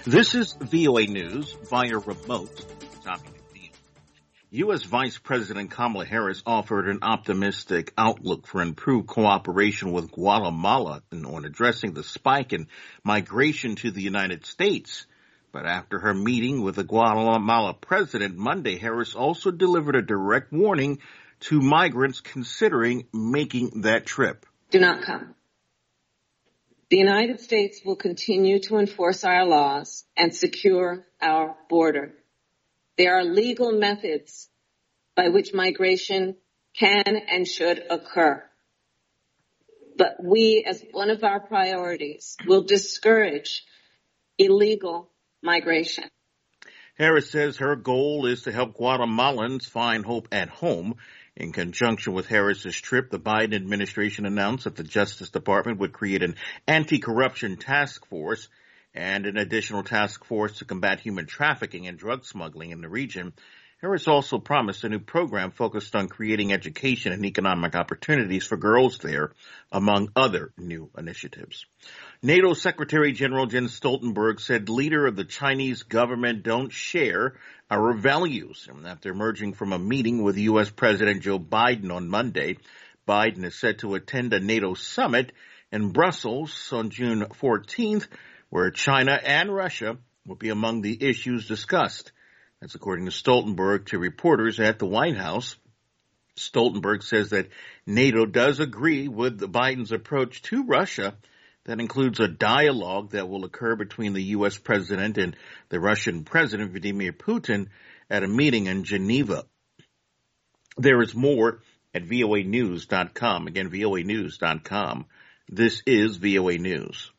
This is VOA News via remote. Tommy McNeil. U.S. Vice President Kamala Harris offered an optimistic outlook for improved cooperation with Guatemala on addressing the spike in migration to the United States. But after her meeting with the Guatemala president Monday, Harris also delivered a direct warning to migrants considering making that trip. Do not come. The United States will continue to enforce our laws and secure our border. There are legal methods by which migration can and should occur. But we, as one of our priorities, will discourage illegal migration. Harris says her goal is to help Guatemalans find hope at home. In conjunction with Harris's trip, the Biden administration announced that the Justice Department would create an anti-corruption task force and an additional task force to combat human trafficking and drug smuggling in the region. Harris also promised a new program focused on creating education and economic opportunities for girls there, among other new initiatives. NATO Secretary General Jens Stoltenberg said leader of the Chinese government don't share our values. And after emerging from a meeting with U.S. President Joe Biden on Monday, Biden is set to attend a NATO summit in Brussels on June 14th, where China and Russia will be among the issues discussed. That's according to Stoltenberg to reporters at the White House. Stoltenberg says that NATO does agree with Biden's approach to Russia. That includes a dialogue that will occur between the U.S. president and the Russian president, Vladimir Putin, at a meeting in Geneva. There is more at voanews.com. Again, voanews.com. This is VOA News.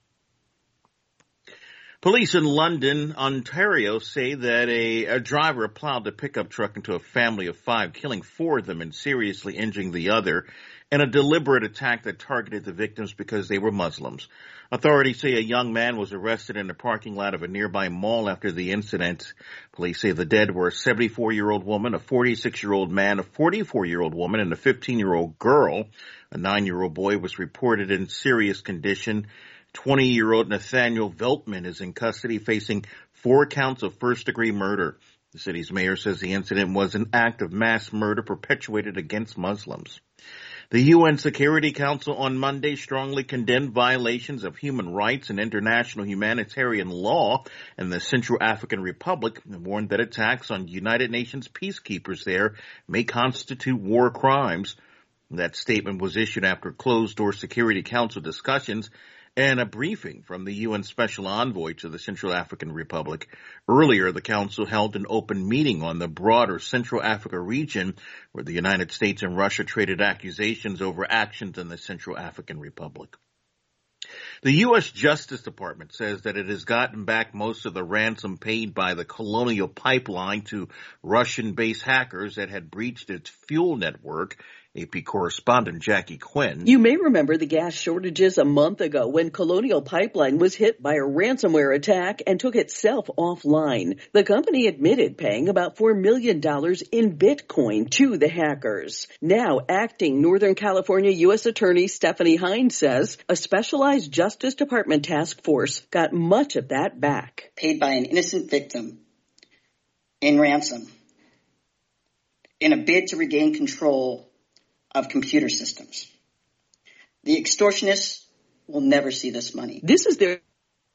Police in London, Ontario, say that a driver plowed a pickup truck into a family of 5, killing 4 of them and seriously injuring the other in a deliberate attack that targeted the victims because they were Muslims. Authorities say a young man was arrested in the parking lot of a nearby mall after the incident. Police say the dead were a 74-year-old woman, a 46-year-old man, a 44-year-old woman, and a 15-year-old girl. A 9-year-old boy was reported in serious condition. 20-year-old Nathaniel Veltman is in custody facing 4 counts of first-degree murder. The city's mayor says the incident was an act of mass murder perpetuated against Muslims. The UN Security Council on Monday strongly condemned violations of human rights and international humanitarian law in the Central African Republic and warned that attacks on United Nations peacekeepers there may constitute war crimes. That statement was issued after closed-door Security Council discussions and a briefing from the UN Special Envoy to the Central African Republic. Earlier, the Council held an open meeting on the broader Central Africa region where the United States and Russia traded accusations over actions in the Central African Republic. The U.S. Justice Department says that it has gotten back most of the ransom paid by the Colonial Pipeline to Russian-based hackers that had breached its fuel network. AP correspondent Jackie Quinn. You may remember the gas shortages a month ago when Colonial Pipeline was hit by a ransomware attack and took itself offline. The company admitted paying about $4 million in Bitcoin to the hackers. Now, acting Northern California U.S. Attorney Stephanie Hines says a specialized Justice Department task force got much of that back. Paid by an innocent victim in ransom in a bid to regain control of computer systems. The extortionists will never see this money. This is their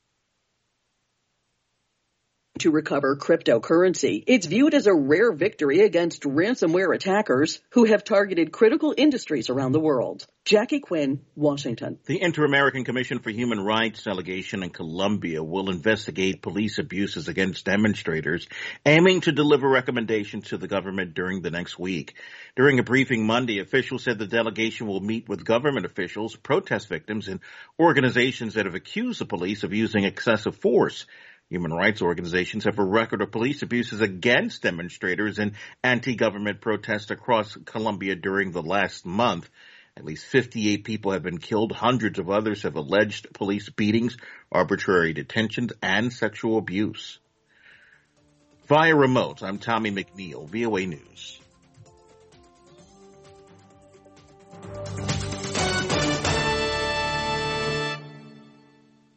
to recover cryptocurrency. It's viewed as a rare victory against ransomware attackers who have targeted critical industries around the world. Jackie Quinn, Washington. The Inter-American Commission for Human Rights delegation in Colombia will investigate police abuses against demonstrators, aiming to deliver recommendations to the government during the next week. During a briefing Monday, officials said the delegation will meet with government officials, protest victims, and organizations that have accused the police of using excessive force. Human rights organizations have a record of police abuses against demonstrators and anti-government protests across Colombia during the last month. At least 58 people have been killed. Hundreds of others have alleged police beatings, arbitrary detentions, and sexual abuse. Via remote, I'm Tommy McNeil, VOA News.